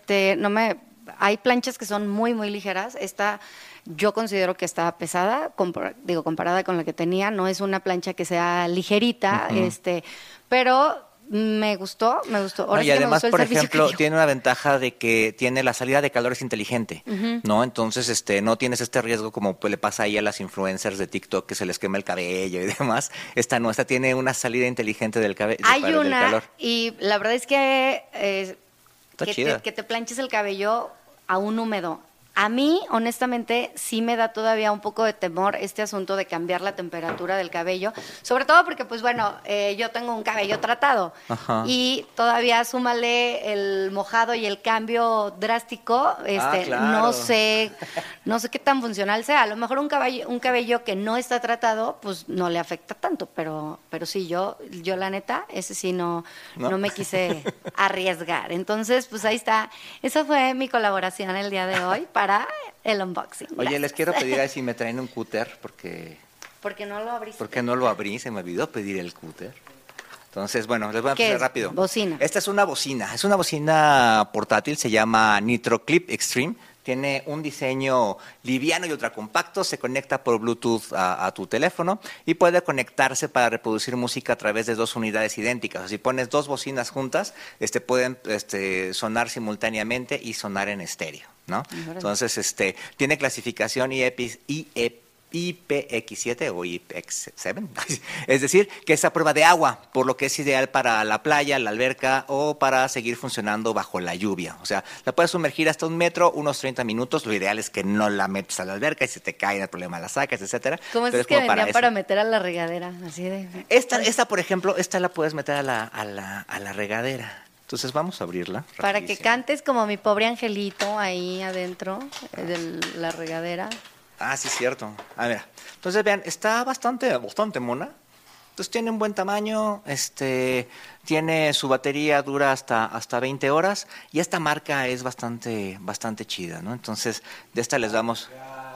hay planchas que son muy, muy ligeras. Esta yo considero que está pesada, comparada con la que tenía. No es una plancha que sea ligerita, pero me gustó. Ahora No, sí y que me además, gustó el por servicio que ejemplo, dio. tiene una ventaja de que tiene la salida de calor es inteligente, ¿no? Entonces, no tienes este riesgo como pues, le pasa ahí a las influencers de TikTok que se les quema el cabello y demás. Esta no, esta tiene una salida inteligente del cabello. Hay del una, calor. y la verdad es que Está chida. que te planches el cabello aún húmedo. A mí, honestamente, sí me da todavía un poco de temor este asunto de cambiar la temperatura del cabello, sobre todo porque, pues bueno, yo tengo un cabello tratado. Ajá. Y todavía súmale el mojado y el cambio drástico, claro. no sé qué tan funcional sea. A lo mejor un cabello que no está tratado, pues no le afecta tanto, pero sí, yo la neta, ese sí no me quise arriesgar. Entonces, pues ahí está. Esa fue mi colaboración el día de hoy para el unboxing. Oye, Gracias. les quiero pedir a si me traen un cúter, porque no lo abriste. no lo abrí, se me olvidó pedir el cúter. Entonces, bueno, les voy a ¿Qué empezar es? rápido. Bocina. Esta es una bocina portátil, se llama Nitro Clip Extreme. Tiene un diseño liviano y ultra compacto, se conecta por Bluetooth a tu teléfono y puede conectarse para reproducir música a través de 2 unidades idénticas. O sea, si pones 2 bocinas juntas, pueden sonar simultáneamente y sonar en estéreo, ¿no? Entonces, tiene clasificación IPX7 o IPX7, es decir, que es a prueba de agua, por lo que es ideal para la playa, la alberca o para seguir funcionando bajo la lluvia. O sea, la puedes sumergir hasta 1 metro, unos 30 minutos. Lo ideal es que no la metes a la alberca y si te cae, no hay problema, la sacas, etcétera. ¿Cómo es Pero que como vendían eso. para meter a la regadera? Así de... Esta, por ejemplo, esta la puedes meter a la regadera. Entonces vamos a abrirla. Para que rapidísimo. cantes como mi pobre angelito ahí adentro de la regadera. Ah, sí, cierto. Ah, mira. Entonces, vean, está bastante mona. Entonces, tiene un buen tamaño, tiene su batería, dura hasta 20 horas, y esta marca es bastante chida, ¿no? Entonces, de esta les damos...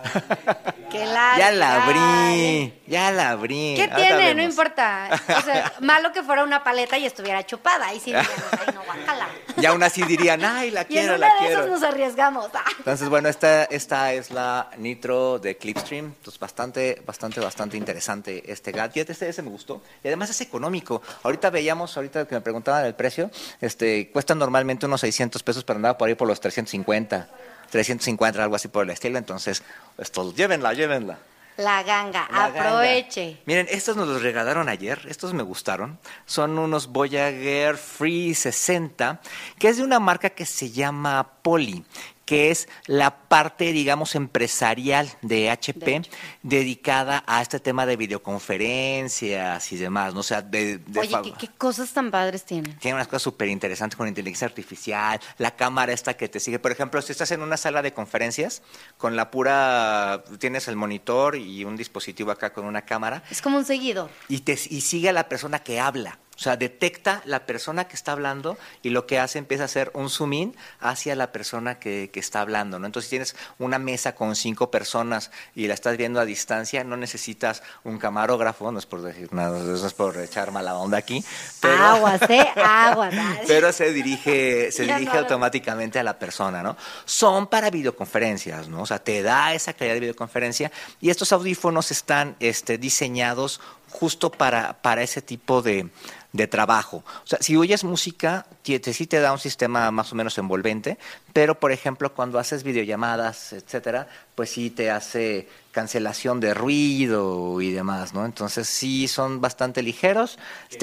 Ya la abrí. ¿Qué Ahorita tiene? No vemos. importa. O sea, malo que fuera una paleta y estuviera chupada. Ahí sí diríamos, ay, no, guácala. Y aún así dirían, ay, la Y en quiero, una la de quiero. esas nos arriesgamos. Entonces, bueno, esta es la Nitro de Clipstream. Entonces, bastante interesante este gadget. Ese me gustó. Y además es económico. Ahorita que me preguntaban el precio, cuesta normalmente unos 600 pesos, pero andaba por ahí por los 350, algo así por el estilo. Entonces, llévenla. La ganga, La aproveche. ganga. Miren, estos nos los regalaron ayer, estos me gustaron. Son unos Voyager Free 60, que es de una marca que se llama Poly, que es la parte, digamos, empresarial de HP, dedicada a este tema de videoconferencias y demás, ¿no? O sea, Oye, ¿qué cosas tan padres tienen? tiene unas cosas súper interesantes con inteligencia artificial, la cámara esta que te sigue. Por ejemplo, si estás en una sala de conferencias, tienes el monitor y un dispositivo acá con una cámara, Es como un seguidor. y sigue a la persona que habla. O sea, detecta la persona que está hablando y lo que hace empieza a hacer un zoom in hacia la persona que está hablando, ¿no? Entonces, si tienes una mesa con 5 personas y la estás viendo a distancia, no necesitas un camarógrafo, no es por decir nada, no es por echar mala onda aquí, pero, Aguas, aguas. pero se dirige Ya no. automáticamente a la persona, ¿no? Son para videoconferencias, ¿no? O sea, te da esa calidad de videoconferencia y estos audífonos están diseñados justo para ese tipo de trabajo. O sea, si oyes música, sí te da un sistema más o menos envolvente, pero, por ejemplo, cuando haces videollamadas, etcétera, pues sí te hace cancelación de ruido y demás, ¿no? Entonces, sí son bastante ligeros.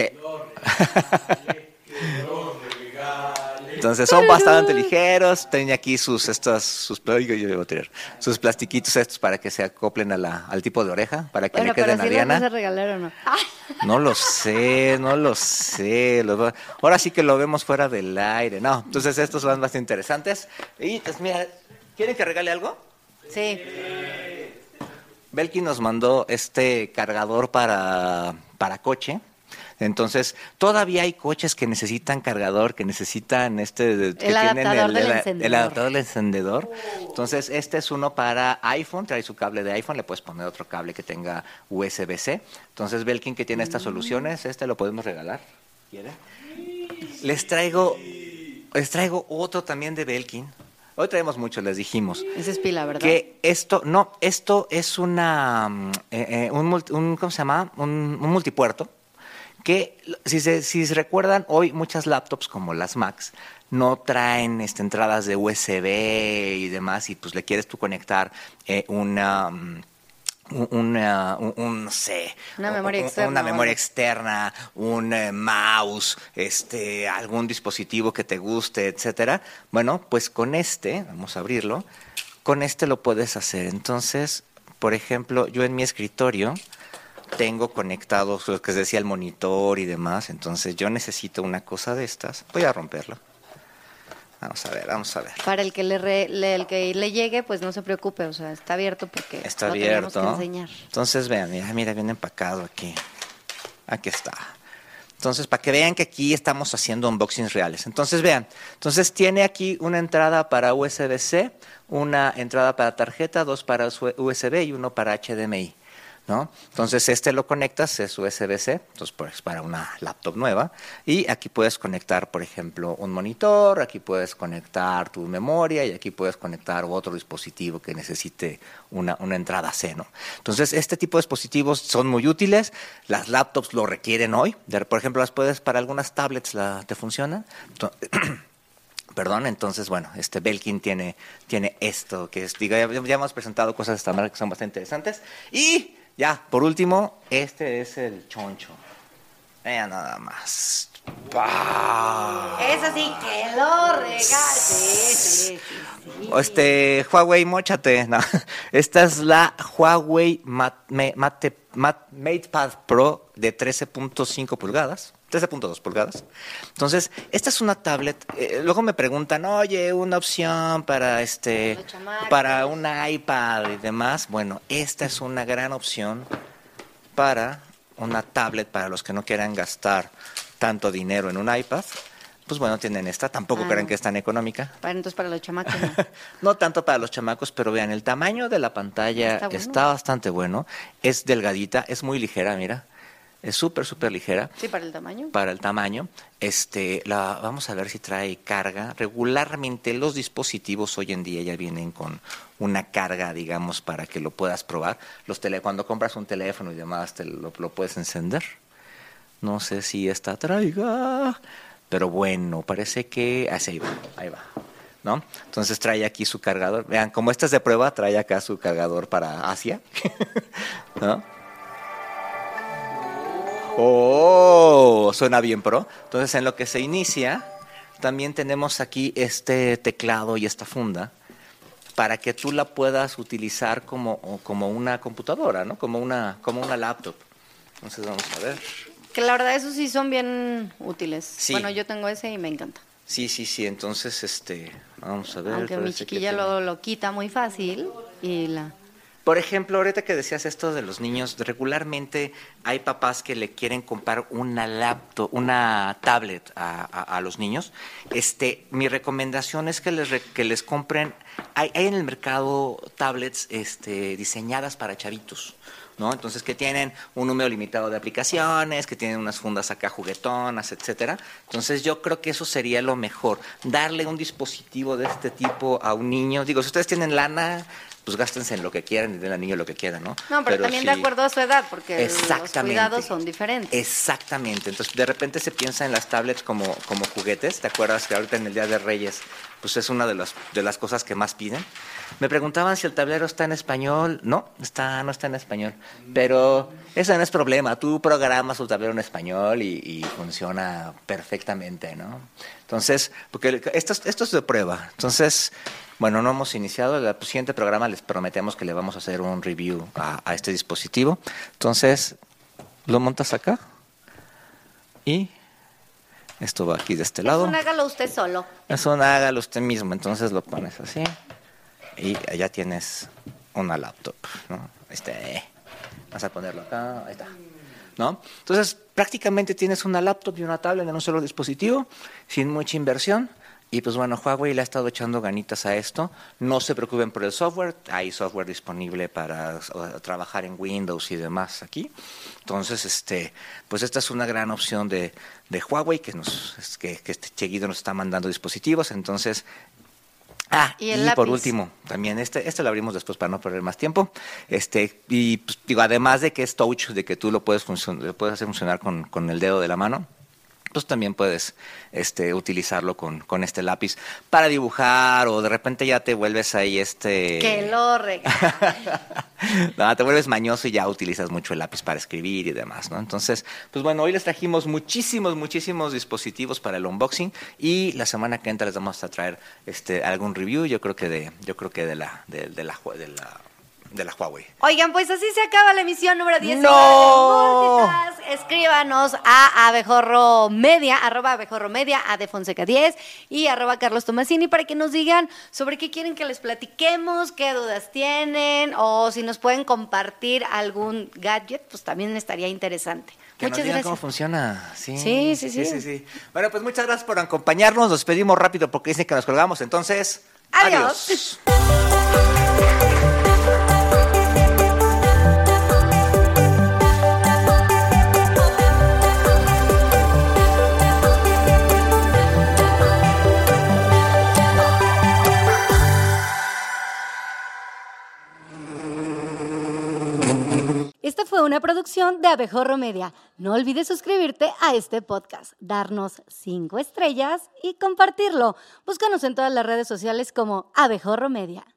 Entonces son bastante ligeros, tienen aquí sus plastiquitos estos para que se acoplen al tipo de oreja, para que le queden a Diana. ¿Pero si los vas a regalar o no? No lo sé. Ahora sí que lo vemos fuera del aire. No, entonces estos van bastante interesantes. Y pues mira, ¿quieren que regale algo? Sí. Belkin nos mandó este cargador para coche. Entonces, todavía hay coches que necesitan cargador, que necesitan el adaptador del encendedor. Entonces, este es uno para iPhone, trae su cable de iPhone, le puedes poner otro cable que tenga USB-C. Entonces, Belkin, que tiene estas soluciones, lo podemos regalar. ¿Quiere? Les traigo otro también de Belkin. Hoy traemos mucho, les dijimos. Esa es pila, ¿verdad? Que esto es un ¿cómo se llama? Un multipuerto. Que si se recuerdan, hoy muchas laptops como las Macs no traen entradas de USB y demás, y pues le quieres tú conectar no sé, una memoria externa, una memoria externa, un mouse, algún dispositivo que te guste, etcétera. Bueno, pues con vamos a abrirlo, con lo puedes hacer. Entonces, por ejemplo, yo en mi escritorio tengo conectados lo que se decía el monitor y demás, entonces yo necesito una cosa de estas. Voy a romperlo. Vamos a ver. Para el que el que le llegue, pues no se preocupe, o sea, está abierto porque está lo abierto. Tenemos que enseñar. Entonces vean, mira, bien empacado aquí. Aquí está. Entonces, para que vean que aquí estamos haciendo unboxings reales. Entonces, vean. Entonces, tiene aquí una entrada para USB-C, una entrada para tarjeta, 2 para USB y 1 para HDMI. ¿No? Entonces lo conectas, es USB-C, entonces pues para una laptop nueva, y aquí puedes conectar, por ejemplo, un monitor, aquí puedes conectar tu memoria y aquí puedes conectar otro dispositivo que necesite una entrada C, ¿no? Entonces este tipo de dispositivos son muy útiles, las laptops lo requieren hoy, por ejemplo, para algunas tablets te funcionan. Perdón, entonces, bueno, Belkin tiene esto, que ya hemos presentado cosas de esta marca que son bastante interesantes, y ya, por último, este es el choncho. Vean nada más. ¡Bah! Eso sí que lo regales. Sí. Huawei, móchate. No. Esta es la Huawei MatePad Pro de 13.5 pulgadas. 13.2 pulgadas. Entonces, esta es una tablet. Luego me preguntan, oye, una opción para para un iPad y demás. Bueno, esta es una gran opción para una tablet para los que no quieran gastar tanto dinero en un iPad. Pues bueno, tienen esta. Tampoco crean que es tan económica. Entonces, para los chamacos. No tanto para los chamacos, pero vean, el tamaño de la pantalla está bastante bueno. Es delgadita, es muy ligera, mira. Es súper ligera. Sí, para el tamaño. Para el tamaño. Vamos a ver si trae carga. Regularmente los dispositivos hoy en día ya vienen con una carga, digamos, para que lo puedas probar. Cuando compras un teléfono y demás, lo puedes encender. No sé si esta traiga, pero bueno, parece que... ahí va. ¿No? Entonces trae aquí su cargador. Vean, como esta es de prueba, trae acá su cargador para Asia. ¿No? ¡Oh! Suena bien pro. Entonces, en lo que se inicia, también tenemos aquí este teclado y esta funda para que tú la puedas utilizar como una computadora, ¿no? Como una laptop. Entonces, vamos a ver. Que la verdad, esos sí son bien útiles. Sí. Bueno, yo tengo ese y me encanta. Sí. Entonces, vamos a ver. Aunque mi chiquilla lo quita muy fácil y Por ejemplo, ahorita que decías esto de los niños, regularmente hay papás que le quieren comprar una laptop, una tablet a los niños. Mi recomendación es que les compren, hay en el mercado tablets diseñadas para chavitos, ¿no? Entonces, que tienen un número limitado de aplicaciones, que tienen unas fundas acá juguetonas, etcétera. Entonces, yo creo que eso sería lo mejor, darle un dispositivo de este tipo a un niño. Digo, si ustedes tienen lana, pues gástense en lo que quieran y den al niño lo que quiera, ¿no? No, pero también de acuerdo a su edad, porque los cuidados son diferentes. Exactamente. Entonces, de repente se piensa en las tablets como juguetes. ¿Te acuerdas que ahorita en el Día de Reyes, pues es una de las cosas que más piden? Me preguntaban si el tablero está en español. No está en español. Pero eso no es problema. Tú programas tu tablero en español y funciona perfectamente, ¿no? Entonces, porque esto es de prueba. Entonces, bueno, no hemos iniciado. El siguiente programa les prometemos que le vamos a hacer un review a este dispositivo. Entonces, lo montas acá y esto va aquí de este lado. Hágalo usted solo. Hágalo usted mismo. Entonces lo pones así y allá tienes una laptop, ¿no? Vas a ponerlo acá, ahí está, ¿no? Entonces, prácticamente tienes una laptop y una tablet en un solo dispositivo, sin mucha inversión. Y pues bueno, Huawei le ha estado echando ganitas a esto. No se preocupen por el software. Hay software disponible para trabajar en Windows y demás aquí. Entonces, pues esta es una gran opción de Huawei que seguido nos está mandando dispositivos. Entonces, y por último, también este lo abrimos después para no perder más tiempo. Y pues, digo, además de que es touch, de que tú lo puedes hacer funcionar con el dedo de la mano, pues también puedes utilizarlo con este lápiz para dibujar, o de repente ya te vuelves ahí Que lo regala. No, te vuelves mañoso y ya utilizas mucho el lápiz para escribir y demás, ¿no? Entonces, pues bueno, hoy les trajimos muchísimos dispositivos para el unboxing, y la semana que entra les vamos a traer algún review, yo creo que de la Huawei. Oigan, pues así se acaba la emisión número 10. ¡No! Escríbanos a abejorromedia, @abejorromedia, a defonseca10 y @carlostomasini para que nos digan sobre qué quieren que les platiquemos, qué dudas tienen, o si nos pueden compartir algún gadget, pues también estaría interesante. Que muchas nos digan gracias. cómo funciona. Sí. Bueno, pues muchas gracias por acompañarnos. Nos despedimos rápido porque dicen que nos colgamos. Entonces, adiós. Esta fue una producción de Abejorro Media. No olvides suscribirte a este podcast, darnos 5 estrellas y compartirlo. Búscanos en todas las redes sociales como Abejorro Media.